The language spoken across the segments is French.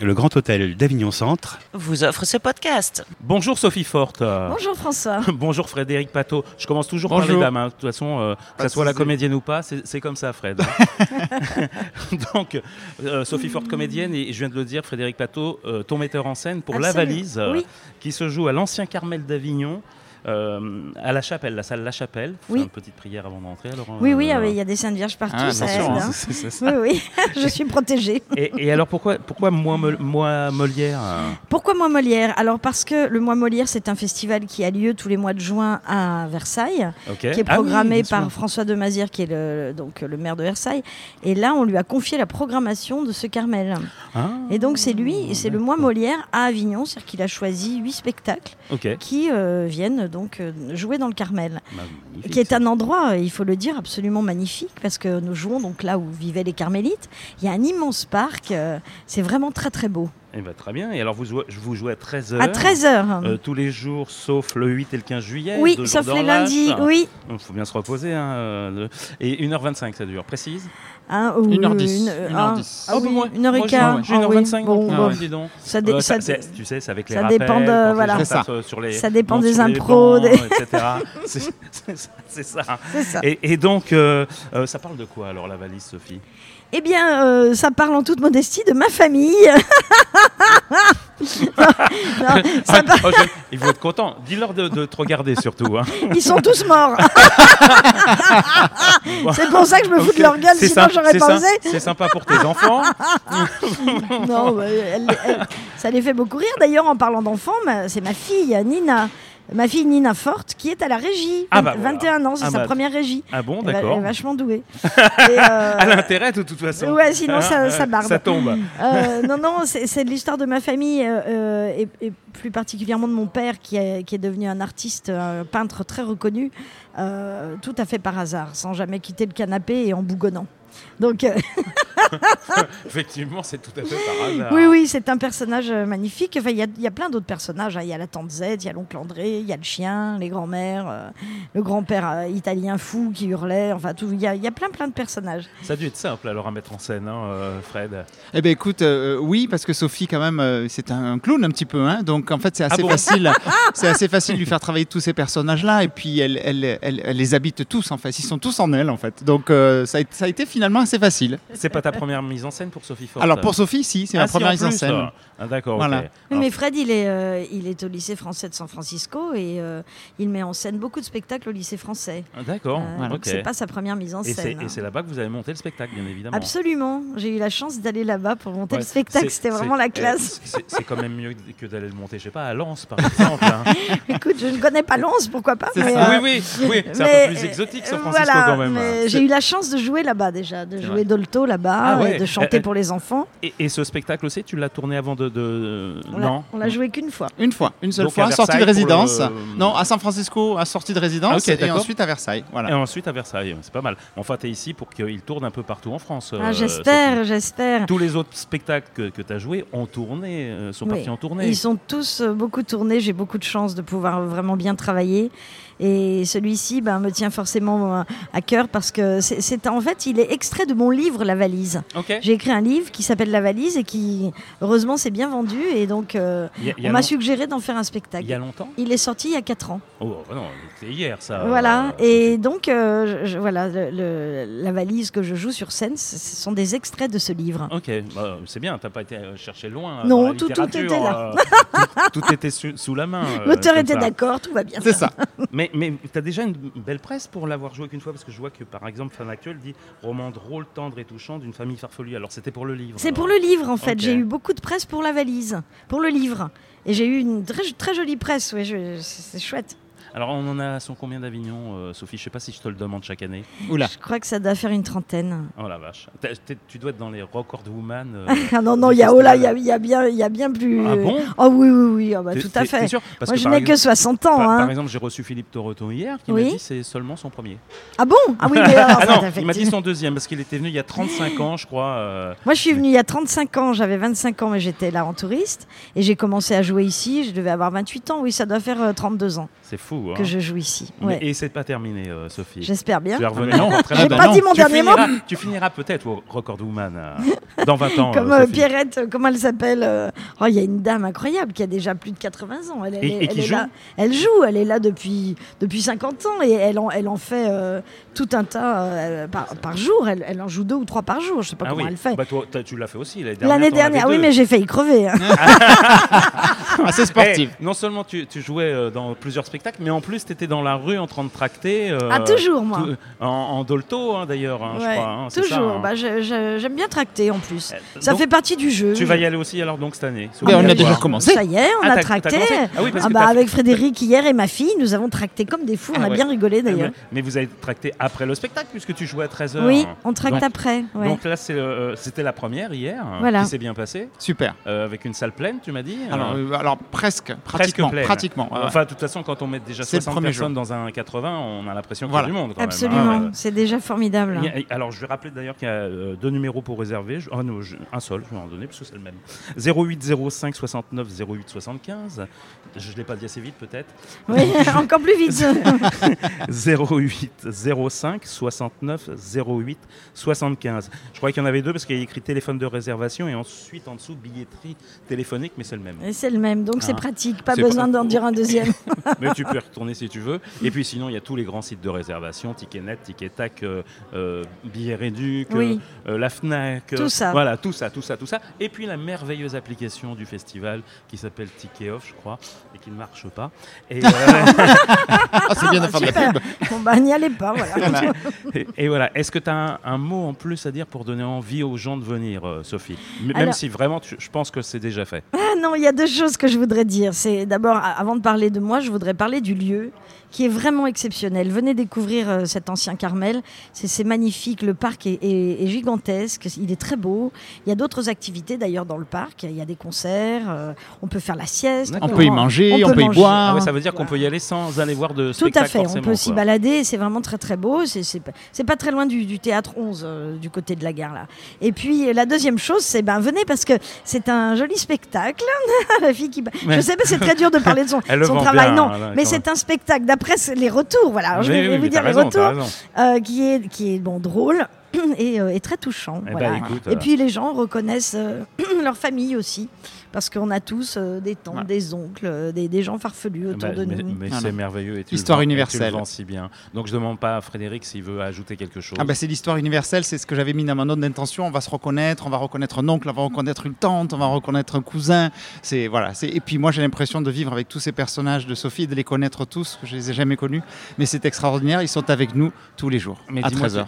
le Grand Hôtel d'Avignon Centre vous offre ce podcast. Bonjour Sophie Forte. Bonjour François. Bonjour Frédéric Pateau. Je commence toujours par les dames, hein. De toute façon, que ce soit la comédienne ou pas, c'est comme ça, Fred. Donc, Sophie Forte, comédienne, et je viens de le dire, Frédéric Pateau, ton metteur en scène pour Absolument. La Valise, Oui. qui se joue à l'Ancien Carmel d'Avignon. À la Chapelle, la salle La Chapelle. Oui. Une petite prière avant d'entrer. Alors, Oui, il y a des Saintes Vierges partout, ça aide. attention, Hein. c'est ça. Oui, je suis protégée. Et alors pourquoi moi Molière Pourquoi Mois Molière ? Alors parce que le Mois Molière, c'est un festival qui a lieu tous les mois de juin à Versailles, Okay. qui est programmé bien sûr. par François de Mazières, qui est le maire de Versailles. Et là, on lui a confié la programmation de ce Carmel. Ah, Et donc c'est lui, c'est le Mois Molière à Avignon, c'est-à-dire qu'il a choisi 8 spectacles ok. qui viennent donc jouer dans le Carmel. Magnifique, Qui est ça. un endroit, il faut le dire, absolument magnifique, parce que nous jouons donc là où vivaient les Carmélites. Il y a un immense parc, c'est vraiment très très beau. Eh ben, très bien. Et alors vous jouez à 13h. À 13h. Tous les jours, sauf le 8 et le 15 juillet. Oui, 2 sauf jours les de relâche. lundis, oui. Il faut bien se reposer. Et 1h25 ça dure. Précise. Hein, 1h10. ah, 1h10. ah oui, moi, 1h15. j'ai 1h25. Bon, donc, bon. dis donc. Ça dé- ça- Tu sais, c'est avec les ça rappels. dépend de- quand les voilà. gens C'est ça. tapent sur les, Ça dépend montent des sur les impros, bancs, etc. C'est ça. C'est ça. Et donc, ça parle de quoi alors la valise, Sophie? Eh bien, ça parle en toute modestie de ma famille. Non, ça parle- Ils vont être contents. Dis-leur de te regarder surtout. Hein. Ils sont tous morts. C'est pour ça que je me fous de leur gueule, sinon j'aurais pas osé. C'est sympa pour tes enfants. Non, ça les fait beaucoup rire. D'ailleurs, en parlant d'enfants, c'est ma fille Nina. Ma fille Nina Forte, qui est à la régie. Ah bah voilà. 21 ans, c'est Ah sa bah, première régie. Ah bon, Elle d'accord. est vachement douée. Et, Elle a intérêt de toute façon. Ouais, sinon ça barde. Ça tombe. Non, c'est de l'histoire de ma famille et plus particulièrement de mon père qui est devenu un artiste, un peintre très reconnu, tout à fait par hasard, sans jamais quitter le canapé et en bougonnant. Donc, Effectivement, c'est tout à fait par hasard. oui, c'est un personnage magnifique. Enfin, il y a plein d'autres personnages. Hein. Il y a la tante Z, il y a l'oncle André, il y a le chien, les grands-mères, le grand-père italien fou qui hurlait. Enfin, tout. Il y a plein de personnages. Ça a dû être simple alors à mettre en scène, hein, Fred. Eh bien écoute, oui, parce que Sophie quand même, c'est un clown un petit peu, hein, donc en fait c'est assez bon facile. C'est assez facile de lui faire travailler tous ces personnages-là, et puis elle les habite tous en fait. Ils sont tous en elle en fait. Donc ça a été finalement assez facile. C'est pas ta première mise en scène pour Sophie Forte? Alors pour Sophie, si, c'est ma première mise en scène. Ah, d'accord, Voilà. ok. Oui, mais Fred, il est au lycée français de San Francisco et il met en scène beaucoup de spectacles au lycée français. Ah, d'accord, Donc ok. c'est pas sa première mise en Et scène. c'est là-bas que vous avez monté le spectacle, bien évidemment. Absolument. J'ai eu la chance d'aller là-bas pour monter Ouais, le spectacle. c'est- C'était vraiment la classe. C'est quand même mieux que d'aller le monter, je sais pas, à Lens, par exemple. Hein. Écoute, je ne connais pas Lens, pourquoi pas. C'est mais, ça. Oui, c'est un mais, peu plus exotique, San Francisco, voilà, quand même. mais j'ai eu la chance de jouer là-bas déjà, de jouer vrai. Dolto là-bas, Ah ouais. et de chanter pour les enfants. Et ce spectacle aussi, tu l'as tourné avant On l'a joué qu'une fois. Une fois, une seule Donc fois, à sortie de Versailles pour résidence. le- Non, à San Francisco, à sortie de résidence, Ah, ok, et d'accord. ensuite à Versailles. Voilà. Et ensuite à Versailles, c'est pas mal. Enfin, tu es ici pour qu'il tourne un peu partout en France. J'espère. Sophie. Tous les autres spectacles que tu as joués ont tourné, sont partis en tournée. Ils sont tous beaucoup tournés. J'ai beaucoup de chance de pouvoir vraiment bien travailler. Et celui-ci me tient forcément à cœur parce que en fait, il est extrait de mon livre La Valise. Ok. J'ai écrit un livre qui s'appelle La Valise et qui, heureusement, s'est bien vendu. Et donc, Il y a on m'a suggéré d'en faire un spectacle. Il y a longtemps? Il est sorti il y a 4 ans. Oh non, c'était hier ça. Voilà, et donc voilà, la valise que je joue sur scène, ce sont des extraits de ce livre. Ok, c'est bien, t'as pas été chercher loin. Non, dans la tout littérature, était là. Tout était sous la main. L'auteur comme était ça. d'accord, tout va bien. C'est ça. Mais tu as déjà une belle presse pour l'avoir joué qu'une fois, parce que je vois que par exemple Femme Actuelle dit roman drôle, tendre et touchant d'une famille farfelue. Alors c'était pour le livre. C'est pour le livre en fait, Ok. j'ai eu beaucoup de presse pour la valise, pour le livre. Et j'ai eu une très, très jolie presse, ouais, c'est chouette. Alors on en a son combien d'Avignon, Sophie? Je sais pas si je te le demande chaque année. Oula. Je crois que ça doit faire une trentaine. Oh la vache. Tu dois être dans les record woman. Ah non, du il y festival. il y a bien plus. Ah bon? Oh oui, T'es- tout à t'es fait. sûr? Parce Moi, que je par n'ai que exemple- 60 ans. Par Hein. exemple, j'ai reçu Philippe Torreton hier qui Oui. m'a dit c'est seulement son premier. Ah bon? Ah oui, mais alors, Ah non, ça, il m'a dit son deuxième parce qu'il était venu il y a 35 ans, je crois. Moi, je suis venue il y a 35 ans, j'avais 25 ans, mais j'étais là en touriste. Et j'ai commencé à jouer ici, je devais avoir 28 ans. Oui, ça doit faire 32 ans. C'est fou. joues. Que je joue ici. Ouais. Et c'est pas terminé, Sophie. J'espère bien. Tu vas revenir encore très J'ai bien. pas dit mon dernier mot. Tu finiras peut-être au Record Woman dans 20 ans. Comme Sophie. Pierrette, comment elle s'appelle il y a une dame incroyable qui a déjà plus de 80 ans. Et qui joue là. Elle joue, elle est là depuis 50 ans et elle en fait tout un tas par jour. Elle en joue 2 ou 3 par jour. Je sais pas comment elle fait. Bah toi, tu l'as fait aussi l'année dernière. Oui, mais j'ai failli crever. Hein. C'est sportif. Non seulement tu jouais dans plusieurs spectacles, mais en plus tu étais dans la rue en train de tracter. Toujours, moi. En dolto, d'ailleurs, je crois. Hein, toujours. Ça, j'aime bien tracter en plus. Ça fait partie du jeu. Tu vas y aller aussi alors donc cette année. On a déjà commencé. Ça y est, on a tracté. Avec Frédéric hier et ma fille, nous avons tracté comme des fous. On a bien rigolé d'ailleurs. Mais vous avez tracté après le spectacle puisque tu jouais à 13h. Oui, on tracte après. Ouais. Donc là, c'était la première hier qui s'est bien passée. Super. Avec une salle pleine, tu m'as dit. Alors pratiquement. Enfin, de toute façon, quand on met déjà 60 personnes dans un 80, on a l'impression qu'il y a du monde. Quand Absolument, même, c'est déjà formidable. Alors, je vais rappeler d'ailleurs qu'il y a 2 numéros pour réserver. Un seul, je vais en donner parce que c'est le même. 08 05 69 08 75. Je ne l'ai pas dit assez vite, peut-être. Oui, encore plus vite. 08 05 69 08 75. Je crois qu'il y en avait 2 parce qu'il y a écrit téléphone de réservation et ensuite en dessous billetterie téléphonique, mais c'est le même. Et c'est le même, donc c'est pratique, pas besoin d'en dire un deuxième. Mais tu peux y retourner si tu veux. Et puis sinon, il y a tous les grands sites de réservation, Ticketnet, Ticketac, Billets Réduc, la Fnac. Tout ça. Voilà, tout ça. Et puis la merveilleuse application du festival qui s'appelle Ticket Off, je crois, et qui ne marche pas. Et c'est bien de faire de la pub. Bon, n'y allez pas, voilà. Et voilà. Est-ce que tu as un mot en plus à dire pour donner envie aux gens de venir, Sophie ? Même si vraiment, je pense que c'est déjà fait. Non, il y a 2 choses que je voudrais dire. C'est d'abord, avant de parler de moi, je voudrais parler du lieu qui est vraiment exceptionnel. Venez découvrir cet ancien Carmel. C'est magnifique. Le parc est gigantesque. Il est très beau. Il y a d'autres activités d'ailleurs dans le parc. Il y a des concerts. On peut faire la sieste. On peut y manger, on peut y boire. Ah ouais, ça veut dire qu'on peut y aller sans aller voir de spectacle. Tout à fait. On peut s'y balader. C'est vraiment très très beau. C'est pas très loin du théâtre 11 du côté de la gare là. Et puis la deuxième chose, c'est venez parce que c'est un joli spectacle. La fille qui. Je sais pas, c'est très dur de parler de son travail. Bien, non, mais c'est un spectacle. D'après les retours, voilà. Alors, je vais vous dire les retours, qui est drôle et très touchant. Voilà. Et puis les gens reconnaissent leur famille aussi. Parce qu'on a tous des tantes, des oncles, des gens farfelus autour de nous. Mais c'est merveilleux. Et l'histoire universelle. Tu le vends si bien. Donc je ne demande pas à Frédéric s'il veut ajouter quelque chose. C'est l'histoire universelle, c'est ce que j'avais mis dans ma note d'intention. On va se reconnaître, on va reconnaître un oncle, on va reconnaître une tante, on va reconnaître un cousin. Et puis moi j'ai l'impression de vivre avec tous ces personnages de Sophie, de les connaître tous, que je ne les ai jamais connus. Mais c'est extraordinaire, ils sont avec nous tous les jours, à 13h.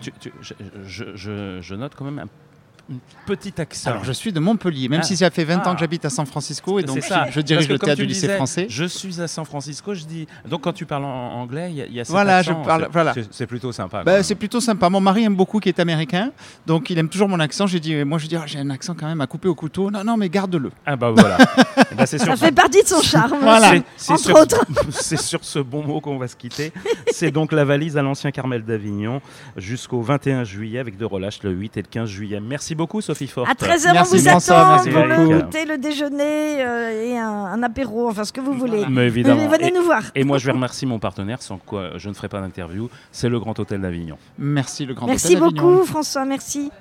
Je note quand même un petit accent. Alors je suis de Montpellier, même si ça fait 20 ans que j'habite à San Francisco et donc je dirige le théâtre du lycée français. Je suis à San Francisco, je dis. Donc quand tu parles en anglais, il y a cet accent. C'est plutôt sympa. C'est plutôt sympa. Mon mari aime beaucoup qui est américain, donc il aime toujours mon accent. J'ai dit j'ai un accent quand même à couper au couteau. Non mais garde-le. Ah bah voilà. Ça fait partie de son charme. Voilà. Entre autres. C'est sur ce bon mot qu'on va se quitter. C'est donc la valise à l'ancien Carmel d'Avignon jusqu'au 21 juillet avec de relâche le 8 et le 15 juillet. Merci beaucoup Sophie Forte. À 13h, on vous attend pour le goûter, le déjeuner et un apéro, enfin ce que vous voulez. Mais évidemment. Venez nous voir. Et moi, je vais remercier mon partenaire, sans quoi je ne ferai pas d'interview. C'est le Grand Hôtel d'Avignon. Merci, le Grand Hôtel d'Avignon. Merci beaucoup, François. Merci.